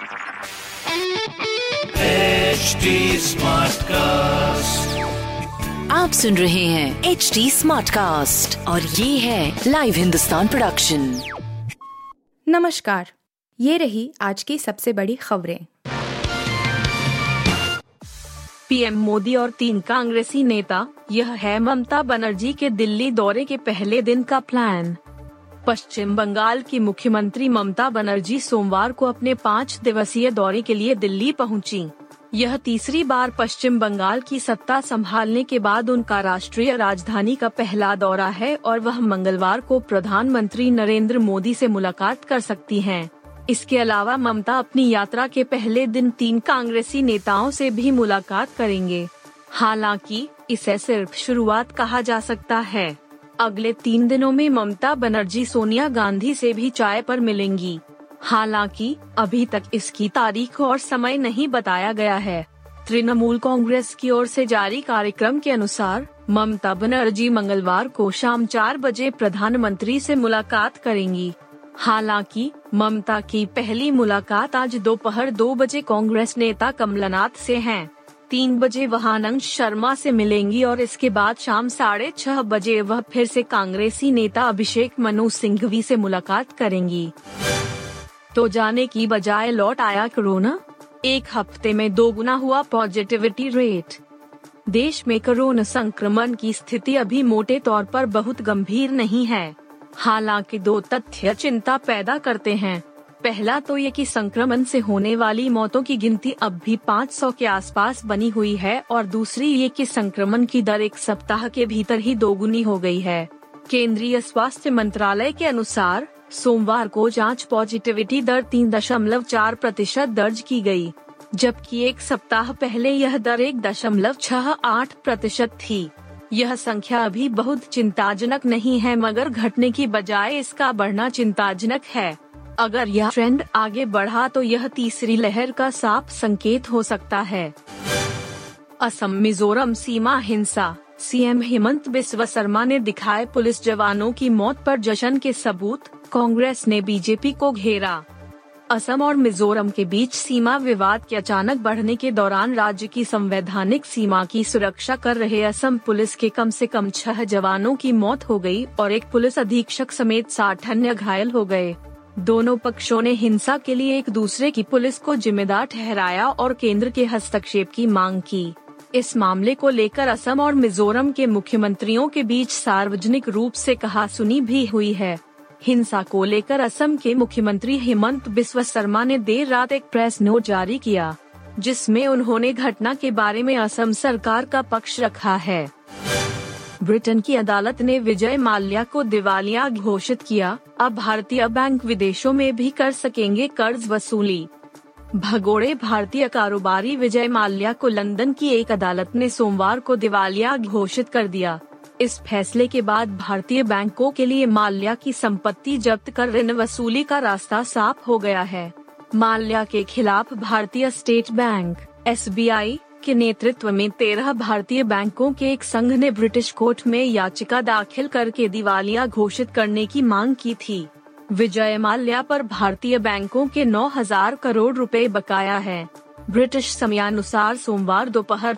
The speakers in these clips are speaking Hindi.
Smartcast. आप सुन रहे हैं HD Smartcast और ये है लाइव हिंदुस्तान प्रोडक्शन। नमस्कार, ये रही आज की सबसे बड़ी खबरें। पीएम मोदी और 3 कांग्रेसी नेता, यह है ममता बनर्जी के दिल्ली दौरे के पहले दिन का प्लान। पश्चिम बंगाल की मुख्यमंत्री ममता बनर्जी सोमवार को अपने 5 दिवसीय दौरे के लिए दिल्ली पहुंची। यह तीसरी बार पश्चिम बंगाल की सत्ता संभालने के बाद उनका राष्ट्रीय राजधानी का पहला दौरा है और वह मंगलवार को प्रधानमंत्री नरेंद्र मोदी से मुलाकात कर सकती हैं। इसके अलावा ममता अपनी यात्रा के पहले दिन 3 कांग्रेसी नेताओं से भी मुलाकात करेंगे। हालांकि इसे सिर्फ शुरुआत कहा जा सकता है। अगले 3 दिनों में ममता बनर्जी सोनिया गांधी से भी चाय पर मिलेंगी। हालांकि अभी तक इसकी तारीख और समय नहीं बताया गया है। तृणमूल कांग्रेस की ओर से जारी कार्यक्रम के अनुसार ममता बनर्जी मंगलवार को शाम 4 बजे प्रधानमंत्री से मुलाकात करेंगी। हालांकि ममता की पहली मुलाकात आज दोपहर 2 बजे कांग्रेस नेता कमलनाथ से है। 3 बजे वह आनंद शर्मा से मिलेंगी और इसके बाद शाम 6:30 बजे वह फिर से कांग्रेसी नेता अभिषेक मनु सिंघवी से मुलाकात करेंगी। तो जाने की बजाय लौट आया कोरोना, 1 हफ्ते में 2 गुना हुआ पॉजिटिविटी रेट। देश में कोरोना संक्रमण की स्थिति अभी मोटे तौर पर बहुत गंभीर नहीं है। हालांकि 2 तथ्य चिंता पैदा करते हैं। पहला तो ये कि संक्रमण से होने वाली मौतों की गिनती अब भी 500 के आसपास बनी हुई है और दूसरी ये कि संक्रमण की दर 1 सप्ताह के भीतर ही 2 गुनी हो गई है। केंद्रीय स्वास्थ्य मंत्रालय के अनुसार सोमवार को जांच पॉजिटिविटी दर 3.4% दर्ज की गई, जबकि 1 सप्ताह पहले यह दर 1.68% थी। यह संख्या अभी बहुत चिंताजनक नहीं है, मगर घटने की बजाय इसका बढ़ना चिंताजनक है। अगर यह ट्रेंड आगे बढ़ा तो यह तीसरी लहर का साफ संकेत हो सकता है। असम मिजोरम सीमा हिंसा, सीएम हेमंत बिस्वा शर्मा ने दिखाए पुलिस जवानों की मौत पर जश्न के सबूत, कांग्रेस ने बीजेपी को घेरा। असम और मिजोरम के बीच सीमा विवाद के अचानक बढ़ने के दौरान राज्य की संवैधानिक सीमा की सुरक्षा कर रहे असम पुलिस के कम से कम 6 जवानों की मौत हो गई और 1 पुलिस अधीक्षक समेत 60 अन्य घायल हो गए। दोनों पक्षों ने हिंसा के लिए एक दूसरे की पुलिस को जिम्मेदार ठहराया और केंद्र के हस्तक्षेप की मांग की। इस मामले को लेकर असम और मिजोरम के मुख्यमंत्रियों के बीच सार्वजनिक रूप से कहासुनी भी हुई है। हिंसा को लेकर असम के मुख्यमंत्री हेमंत बिस्वा शर्मा ने देर रात एक प्रेस नोट जारी किया, जिसमें उन्होंने घटना के बारे में असम सरकार का पक्ष रखा है। ब्रिटेन की अदालत ने विजय माल्या को दिवालिया घोषित किया। अब भारतीय बैंक विदेशों में भी कर सकेंगे कर्ज वसूली। भगोड़े भारतीय कारोबारी विजय माल्या को लंदन की एक अदालत ने सोमवार को दिवालिया घोषित कर दिया। इस फैसले के बाद भारतीय बैंकों के लिए माल्या की संपत्ति जब्त कर ऋण वसूली का रास्ता साफ हो गया है। माल्या के खिलाफ भारतीय स्टेट बैंक (SBI) के नेतृत्व में 13 भारतीय बैंकों के एक संघ ने ब्रिटिश कोर्ट में याचिका दाखिल करके दिवालिया घोषित करने की मांग की थी। विजय माल्या पर भारतीय बैंकों के 9,000 करोड़ रुपए बकाया है। ब्रिटिश समयानुसार सोमवार दोपहर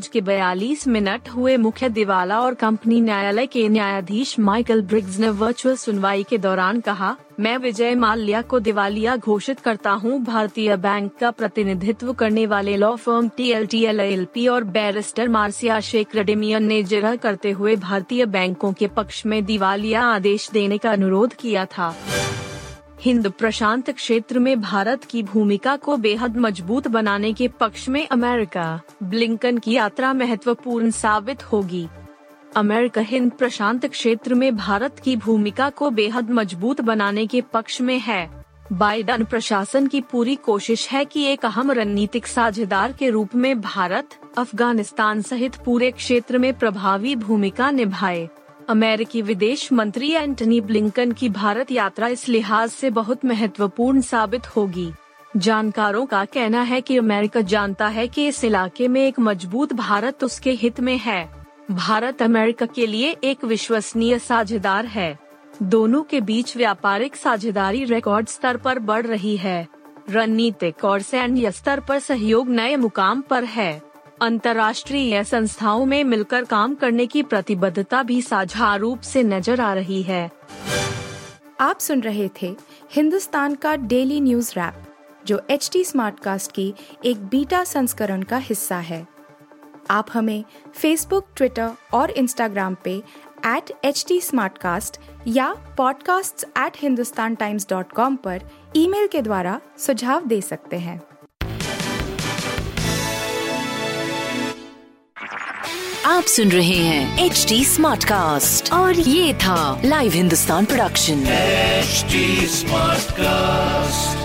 3:42 हुए मुख्य दिवाला और कंपनी न्यायालय के न्यायाधीश माइकल ब्रिग्स ने वर्चुअल सुनवाई के दौरान कहा, मैं विजय माल्या को दिवालिया घोषित करता हूं। भारतीय बैंक का प्रतिनिधित्व करने वाले लॉ फर्म TLT LLP और बैरिस्टर मार्सिया शेख रेडेमियन ने जिरह करते हुए भारतीय बैंकों के पक्ष में दिवालिया आदेश देने का अनुरोध किया था। हिंद प्रशांत क्षेत्र में भारत की भूमिका को बेहद मजबूत बनाने के पक्ष में अमेरिका, ब्लिंकन की यात्रा महत्वपूर्ण साबित होगी। अमेरिका हिंद प्रशांत क्षेत्र में भारत की भूमिका को बेहद मजबूत बनाने के पक्ष में है। बाइडेन प्रशासन की पूरी कोशिश है कि एक अहम रणनीतिक साझेदार के रूप में भारत, अफगानिस्तान सहित पूरे क्षेत्र में प्रभावी भूमिका निभाए। अमेरिकी विदेश मंत्री एंटनी ब्लिंकन की भारत यात्रा इस लिहाज से बहुत महत्वपूर्ण साबित होगी। जानकारों का कहना है कि अमेरिका जानता है कि इस इलाके में एक मजबूत भारत उसके हित में है। भारत अमेरिका के लिए एक विश्वसनीय साझेदार है। दोनों के बीच व्यापारिक साझेदारी रिकॉर्ड स्तर पर बढ़ रही है। रणनीतिक और सैन्य स्तर पर सहयोग नए मुकाम पर है। अंतर्राष्ट्रीय संस्थाओं में मिलकर काम करने की प्रतिबद्धता भी साझा रूप से नजर आ रही है। आप सुन रहे थे हिंदुस्तान का डेली न्यूज रैप, जो एचटी स्मार्टकास्ट की एक बीटा संस्करण का हिस्सा है। आप हमें फेसबुक, ट्विटर और इंस्टाग्राम पे @HT Smartcast या podcasts@hindustantimes.com पर ईमेल के द्वारा सुझाव दे सकते हैं। आप सुन रहे हैं HD Smartcast और ये था live Hindustan production. HD Smartcast।